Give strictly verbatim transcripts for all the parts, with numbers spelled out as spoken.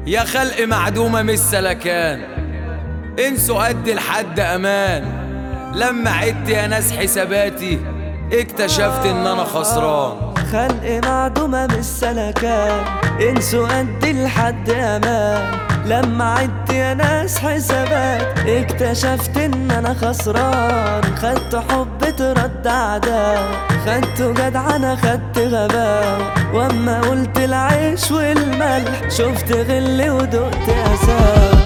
يا خلق معدومة من السلكان، انسوا قد لحد امان. لما عدت يا ناس حساباتي اكتشفت ان انا خسران. خلق معدومة من السلكان، انسوا قد لحد امان. لما عدت يا ناس حسابات اكتشفت ان انا خسران. خدت حب ترد عداوة، خدت جدع انا خدت غباوة. واما قلت العيش والملح شفت غل ودقت اساوة.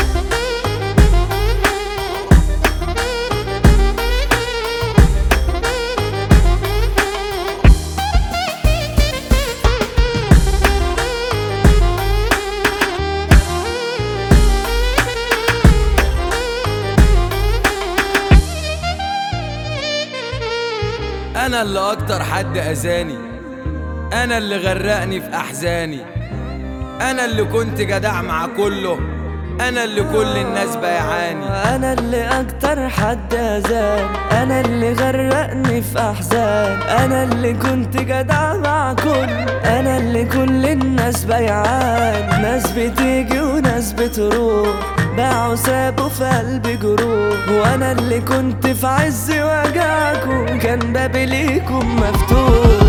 انا اللي اكتر حد اذاني، انا اللي غرقني في احزاني. انا اللي كنت جدع مع كله، انا اللي كل الناس بيعاني. انا اللي اكتر حد اذاني، انا اللي غرقني في احزان. انا اللي كنت جدع مع كل، انا اللي كل الناس بيعاني. ناس بتيجي وناس بتروح، باعوا سابوا في قلبي جروح. وانا اللي كنت في عز وجعكم كان بابي ليكم مفتوح.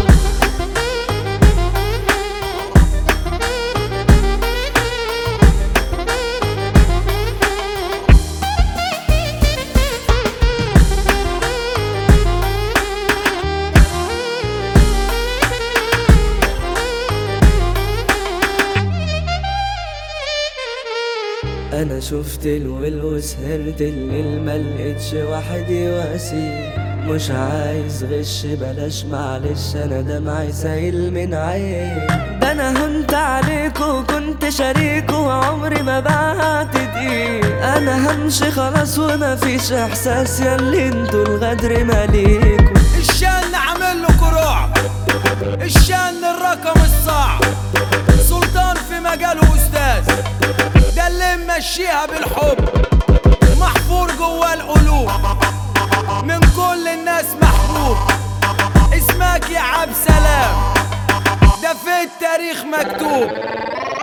انا شفت الول وسهرت الليل، ملقتش واحد يواسي. مش عايز غش بلاش معلش، انا دمعي سايل من عين. ده انا هنت عليكوا كنت شريكوا وعمري ما بعت دقيق. انا همشي خلاص وما فيش احساس، ياللي انتوا الغدر ماليكوا. الشان عامل له كروع، الشان الرقم الصعب، سلطان في مجاله استاذ. ده اللي ممشيها بالحب، محفور جوا القلوب، من كل الناس محبوب. اسمك يا عبد سلام، ده في التاريخ مكتوب.